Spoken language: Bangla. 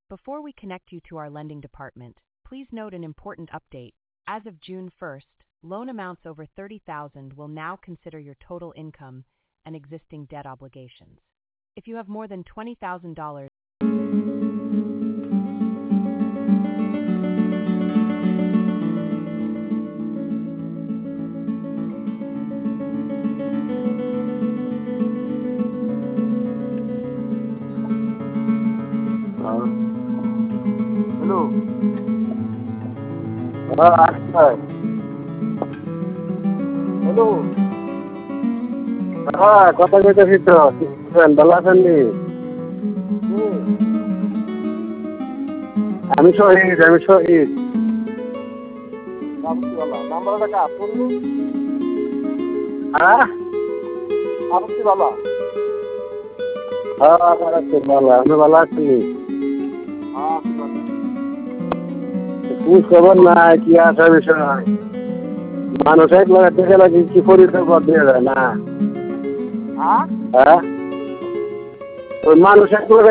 Before we connect you to our lending department, please note an important update. As of June 1st, loan amounts over $30,000 will now consider your total income and existing debt obligations. If you have more than $20,000, hello. আচ্ছা, হ্যালো। কথা কইতেছি তো, ভালো আছেন নি? আমি শহীদ। নাম্বারটা কার? হ্যাঁ, আপনি ভালো? হ্যাঁ, ভালো। আপনি ভালো আছেন নি? খোঁজ খবর নাই, কি আসা বিষয়? মানুষ এক লাখ টাকা লাগে কি পরিচয় দিয়ে যায় না? হ্যাঁ, ওই মানুষ এক লাখ